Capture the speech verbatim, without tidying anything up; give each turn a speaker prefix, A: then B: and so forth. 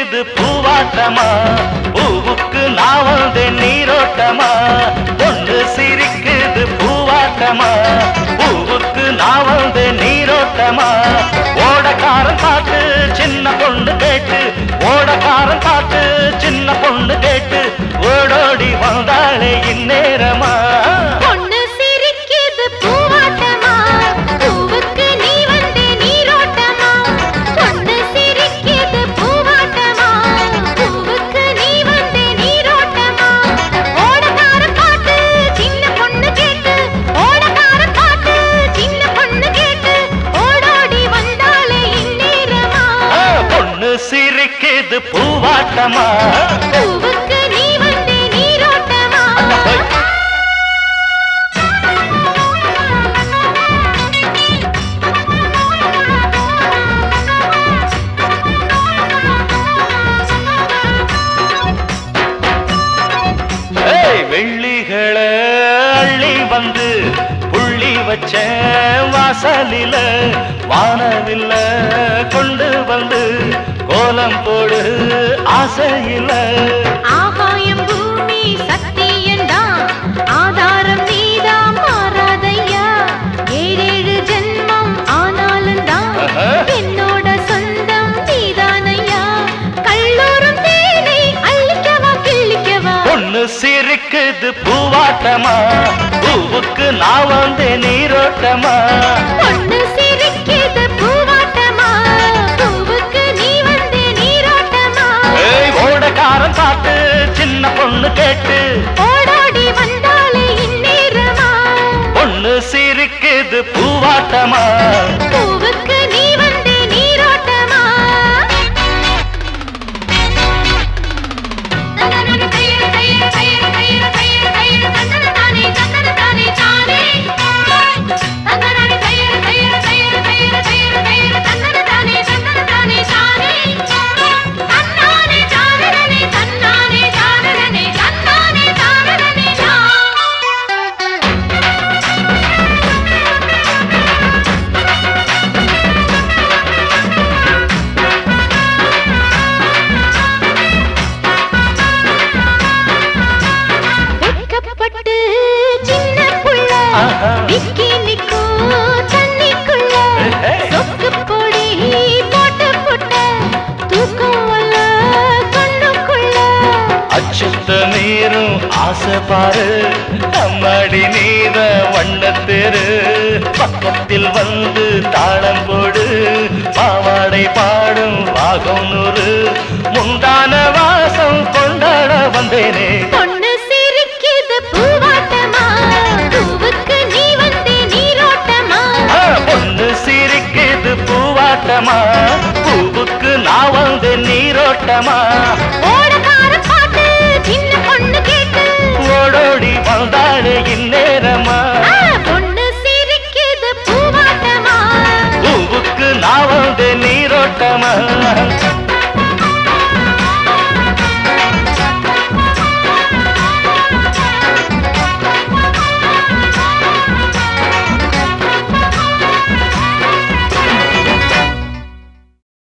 A: சிரிக்குது பூவாட்டமா பூவுக்கு நான் வந்தேன் நீரோட்டமா பொண்ணு சிரிக்குது பூவாட்டமா பூவுக்கு நான் வந்தேன் நீரோட்டமா ஓடக்காரன் பாட்டு சின்ன பொண்ணு கேட்டு ஓடக்காரன் பாட்டு சின்ன பொண்ணு கேட்டு ஓடோடி வந்தாளே இந்நேரமா
B: பொண்ணு சிரிக்குது பூவாட்டமா பூவுக்கு நீ வந்தே நீரோட்டமா பொண்ணு சிரிக்குது பூவாட்டமா பூவுக்கு நீ வந்தே நீரோட்டமா ஓடக்காரன் பாட்டு சின்ன பொண்ணு கேட்டு ஓடக்காரன் பாட்டு சின்ன பொண்ணு கேட்டு ஓடோடி வந்தாளே இந்நேரமா
A: பொண்ணு சிரிக்குது பூவாட்டமா
B: பூவுக்கு நீ வந்தே நீரோட்டமா
A: வெள்ளிகளை அள்ளி வந்து புள்ளி வச்ச வாசலில வானவில்ல கொண்டு வந்து கோலம் போடு ஆசையில
B: ஆகாயம் பூமி சத்தியந்தான் ஆதாரம் நீதான் மாறாதையா ஏழேழு ஜென்மம் ஆனாலும் தான் என்னோட சொந்தம் நீதானையா கல்லூரும் தேனை அள்ளிக்கவா கிள்ளிக்கவா
A: பொண்ணு சிரிக்குது பூவாட்டமா பூவுக்கு நான் வந்தேன் நீரோட்டமா
B: பொண்ணு சிரிக்குது பூவாட்டமா பூவுக்கு நீ வந்தே நீரோட்டமா
A: ஓடக்காரன் பாட்டு சின்ன பொண்ணு கேட்டு
B: ஓடோடி வந்தாலே இந்நேரமா
A: பொண்ணு சிரிக்குது பூவாட்டமா
B: பூவுக்கு நீ வந்தே நீரோட்டமா தந்தன தைர தைர தைர தைர தைர தைர தந்தன தானே தந்தன தானே தானே தந்தன தைர தைர தைர தைர தைர தைர தந்தன தானே தந்தன தானே தானே தன்னானே தானனே தன்னானே தானனே தன்னானே தானனே வெட்கப்பட்டு சின்ன புள்ள விக்கி நிக்கும் தண்ணிக்குள்ள சொக்கு பொடி போட்டு புட்ட தூக்கம் வல்ல கண்ணுக்குள்ள
A: அச்சுத்த நீரும் ஆசை பாரு நம்மடி நீர வண்ணத்தேரு பக்கத்தில் வந்து தாளம் போடு பாவாடை பாடும் வாகம் நூறு முந்தான வாசம் கொண்டாட வந்தேனே
B: பொண்ணு சிரிக்குது பூவாட்டமா பூவுக்கு நீ வந்தே நீரோட்டமா
A: பொண்ணு சிரிக்குது பூவாட்டமா பூவுக்கு நான் வந்து நீரோட்டமா
B: ஓ